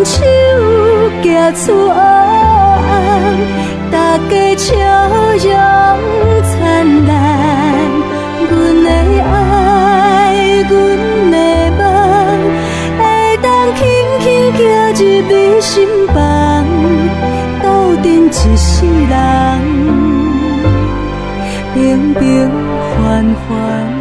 牵手行出黑暗，大家笑容灿烂。阮的爱，阮的梦，会当轻轻行入你心房，斗阵一世人，平平凡凡。